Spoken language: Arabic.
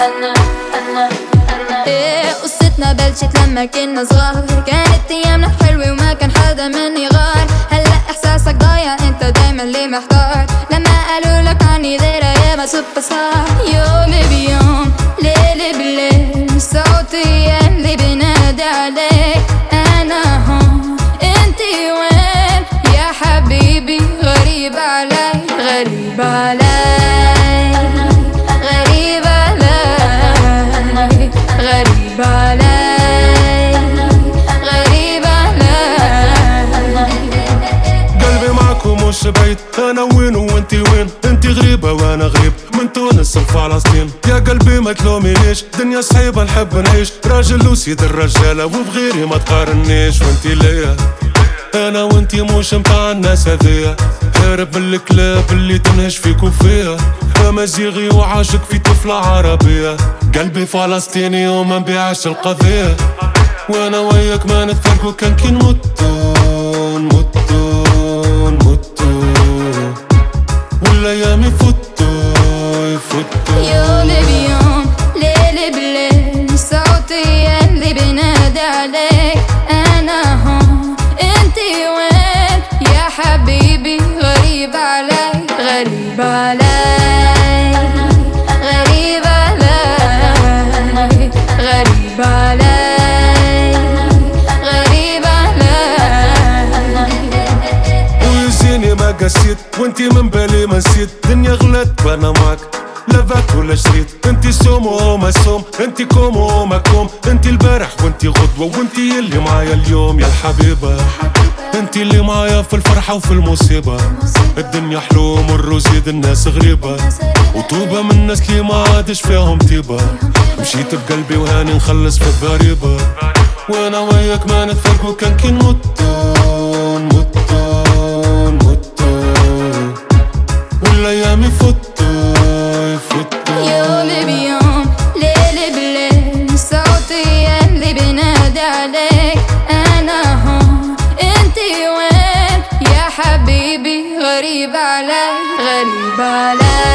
ايه قصتنا بلشت لما كنا صغار، كانت ايامنا حلوة وما كان حدا مني غار. هلا احساسك ضايع، انت دايما ليه محتار؟ لما قالوا لك عني غير ايام سوبر ستار. يومي بيوم ليلي بليل، صوتي اللي بينادي عليك. انا هون انتي وين يا حبيبي؟ غريب علي غريب علي غريب علي غريب علي غريب علي. قلبي معكم مش بعيد، انا وين وانتي وين؟ انتي غريبة وانا غريب، من تونس لفلسطين. يا قلبي ما تلومينيش، دنيا صعيبة نحب نعيش، راجل وسيد الرجالة وبغيري ما تقارنيش. وانتي ليا انا وانتي مش متاع الناس هذيا، هارب من الكلاب اللي تنهش فيك وفيها. امازيغي وعاشق في طفلة عربية، قلبي فلسطيني وما نبيعش القضية. وانا وياك ما نتفرقوا، كان كي نموتو نموتو نموتو والايام يفوتو يومي بيوم ليلي بليل، صوتي اللي بينادي عليك. انا هون انتي وين يا حبيبي؟ غريب علي غريب علي غريب علي غريب علي غريب علي. ويزيني ما قسيت وانتي من بالي ما نسيت، دنيا غلط وانا معك لا فات ولا شريت. انتي سوم وما سوم، انتي كوم وما كوم، انتي البارح وانتي غدوة، وانتي اللي معايا اليوم يا الحبيبة. انتي اللي معايا في الفرحة وفي المصيبة، الدنيا حلو مر وزيد الناس غريبة، وطوبة من الناس اللي ما عادش فيهم طيبة. مشيت بقلبي وهاني نخلص في الضريبة، وانا وياك ما نتفرقوا، كان كي نموتو نموتو نموتو والايام يفوتو. يومي بيوم ليلي بليل، صوتي اللي بينادي عليك. انا هون انتي وين يا حبيبي؟ غريب علي غريب علي